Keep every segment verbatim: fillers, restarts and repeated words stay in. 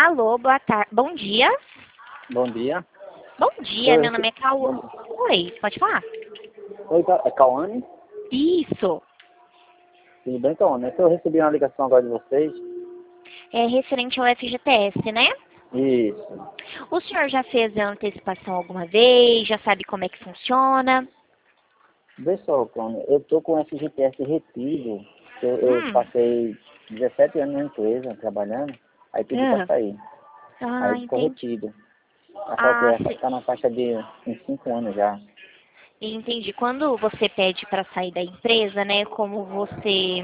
Alô, boa tarde. Bom dia. Bom dia. Bom dia, Oi, meu nome é Cauane. Oi, pode falar? Oi, Ca- é Cauane? Isso. Tudo bem, Cauane? É que eu recebi uma ligação agora de vocês. É referente ao F G T S, né? Isso. O senhor já fez a antecipação alguma vez? Já sabe como é que funciona? Vê só, Cauane, eu tô com o F G T S retido. Eu, eu Hum. passei dezessete anos na empresa, trabalhando, aí pedi para Ah, sair. ah, Aí ficou entendi. retido. A Ah, falta se- está na faixa de uns cinco anos já. entendi. Quando você pede para sair da empresa, né? Como você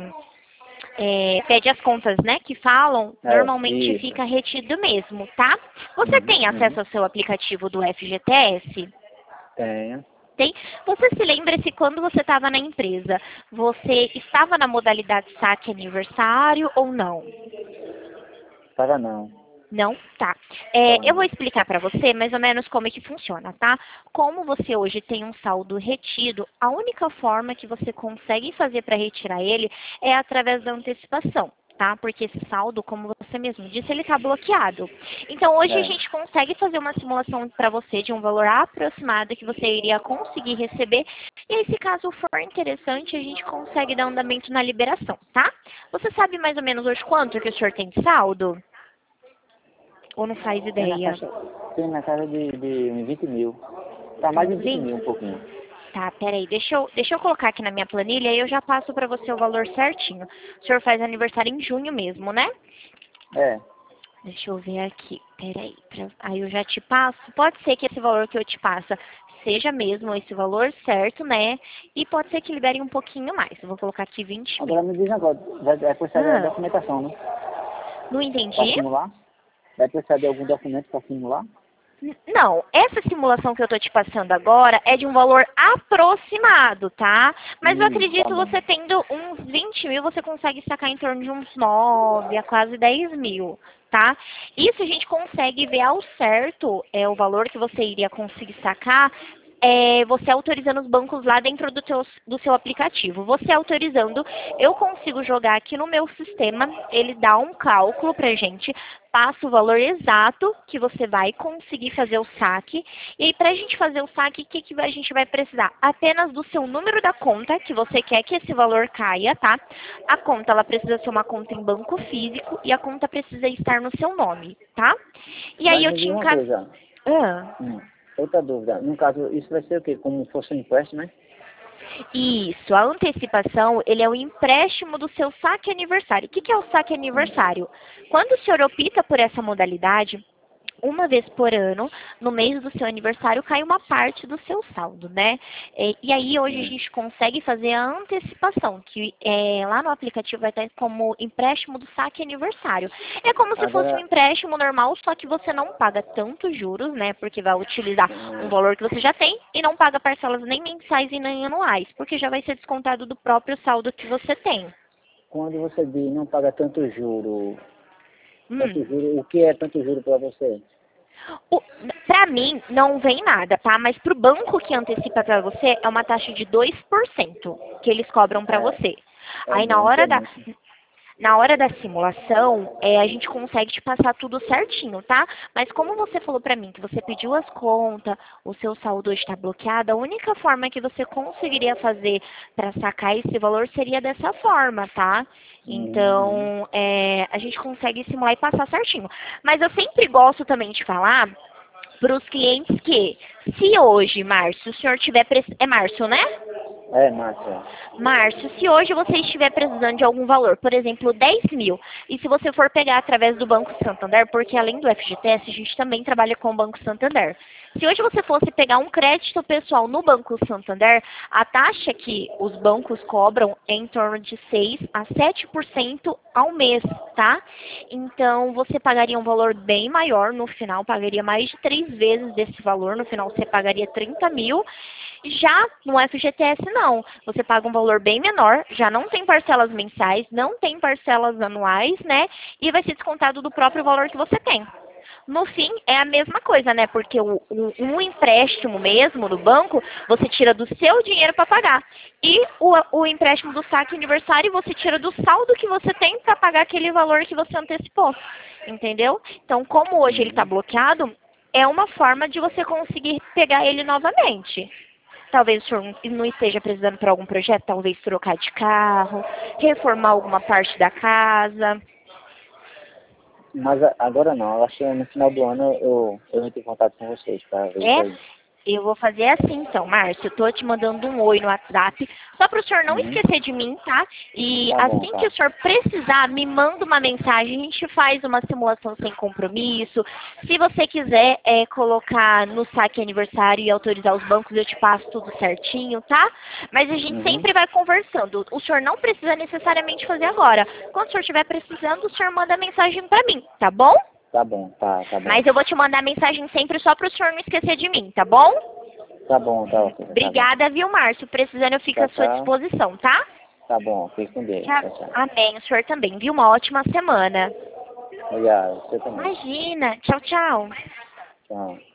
é, pede as contas, né? Que falam, É, normalmente isso. fica retido mesmo, tá? Você Uhum, tem uhum. acesso ao seu aplicativo do F G T S? Tenho. Tem. Você se lembra se quando você estava na empresa, você estava na modalidade saque aniversário ou não? Tava não. Não? Tá. É, Tava eu vou não. explicar para você mais ou menos como é que funciona, tá? Como você hoje tem um saldo retido, a única forma que você consegue fazer para retirar ele é através da antecipação. Tá? Porque esse saldo, como você mesmo disse, ele está bloqueado. Então, hoje a É. gente consegue fazer uma simulação para você de um valor aproximado que você iria conseguir receber. E aí, se caso for interessante, a gente consegue dar andamento na liberação, tá? Você sabe mais ou menos hoje quanto que o senhor tem de saldo? Ou não faz Tem na ideia? faixa, tem na casa de, de uns vinte mil. Tá mais de Uns vinte mil vinte? um pouquinho. Tá, peraí, deixa eu, deixa eu colocar aqui na minha planilha e eu já passo para você o valor certinho. O senhor faz aniversário em junho mesmo, né? É. Deixa eu ver aqui, peraí. Pra, aí eu já te passo. Pode ser que esse valor que eu te passa seja mesmo esse valor certo, né? E pode ser que libere um pouquinho mais. Eu vou colocar aqui vinte Agora mil. me diz um negócio, vai, vai precisar da Ah, documentação, né? não Para entendi? simular? Vai precisar de algum documento para simular? N- Não, essa simulação que eu estou te passando agora é de um valor aproximado, tá? Mas eu Hum, tá acredito bom. você tendo uns vinte mil, você consegue sacar em torno de uns nove a quase dez mil, tá? Isso a gente consegue ver ao certo é, o valor que você iria conseguir sacar é, você autorizando os bancos lá dentro do, teu, do seu aplicativo. Você autorizando, eu consigo jogar aqui no meu sistema, ele dá um cálculo pra gente, passa o valor exato que você vai conseguir fazer o saque. E aí, pra gente fazer o saque, o que, que a gente vai precisar? Apenas do seu número da conta, que você quer que esse valor caia, tá? A conta, ela precisa ser uma conta em banco físico e a conta precisa estar no seu nome, tá? E aí Mas eu me te diz uma encaminho... coisa. Ah. Hum, outra dúvida. No caso, isso vai ser o quê? Como se fosse um empréstimo, né? Isso, a antecipação, ele é o empréstimo do seu saque aniversário. O que, que é o saque Hum, aniversário? Quando o senhor opta por essa modalidade, uma vez por ano, no mês do seu aniversário, cai uma parte do seu saldo, né? E, e aí, hoje a hum. gente consegue fazer a antecipação, que é, lá no aplicativo vai estar como empréstimo do saque aniversário. É como se fosse um Agora, empréstimo normal, só que você não paga tantos juros, né? Porque vai utilizar um hum, valor que você já tem e não paga parcelas nem mensais e nem anuais, porque já vai ser descontado do próprio saldo que você tem. quando você diz não paga tanto juro, tanto Hum. juro, o que é tanto juro para você? Para mim, não vem nada, tá? Mas para o banco que antecipa para você, é uma taxa de dois por cento que eles cobram para É, você. é Aí, na muito, hora é da, muito. na hora da simulação, é, a gente consegue te passar tudo certinho, tá? Mas como você falou pra mim que você pediu as contas, o seu saldo está bloqueado, a única forma que você conseguiria fazer para sacar esse valor seria dessa forma, tá? Uhum, uhum. Então, é, a gente consegue simular e passar certinho. Mas eu sempre gosto também de falar para os clientes que, se hoje, Márcio, o senhor tiver... Pre... É Márcio, né? É, Márcia. Márcio, se hoje você estiver precisando de algum valor, por exemplo, dez mil, e se você for pegar através do Banco Santander, porque além do F G T S, a gente também trabalha com o Banco Santander. Se hoje você fosse pegar um crédito pessoal no Banco Santander, a taxa que os bancos cobram é em torno de seis a sete por cento ao mês, tá? Então, você pagaria um valor bem maior, no final pagaria mais de três vezes desse valor, no final você pagaria trinta mil. Já no F G T S não, você paga um valor bem menor, já não tem parcelas mensais, não tem parcelas anuais, né? E vai ser descontado do próprio valor que você tem. No fim, é a mesma coisa, né? Porque o, o, um empréstimo mesmo do banco, você tira do seu dinheiro para pagar. E o, o empréstimo do saque aniversário, você tira do saldo que você tem para pagar aquele valor que você antecipou. entendeu? Então, como hoje ele está Uhum. bloqueado, é uma forma de você conseguir pegar ele novamente. Talvez o senhor não esteja precisando para algum projeto, talvez trocar de carro, reformar alguma parte da casa. Mas a- agora não, eu acho que no final do ano eu, eu entro em contato com vocês para ver isso É? aí. Eu vou fazer assim então, Márcio. Eu tô te mandando um oi no WhatsApp, só para o senhor não Uhum. esquecer de mim, tá? E Tá bom, assim que tá. o senhor precisar, me manda uma mensagem, a gente faz uma simulação sem compromisso. Se você quiser é, colocar no saque aniversário e autorizar os bancos, eu te passo tudo certinho, tá? Mas a gente Uhum. sempre vai conversando. O senhor não precisa necessariamente fazer agora. Quando o senhor estiver precisando, o senhor manda mensagem para mim, tá bom? Tá bom, tá, tá bom. Mas eu vou te mandar mensagem sempre só para o senhor não esquecer de mim, tá bom? Tá bom, tá ok, tá bom. Obrigada, viu, Márcio? Precisando, eu fico Tchau, à sua tchau. disposição, tá? Tá bom, fique com Deus. Tchau. Tchau, tchau. Amém. O senhor também, viu? Uma ótima semana. Obrigado, você também. Imagina. Tchau, tchau. Tchau.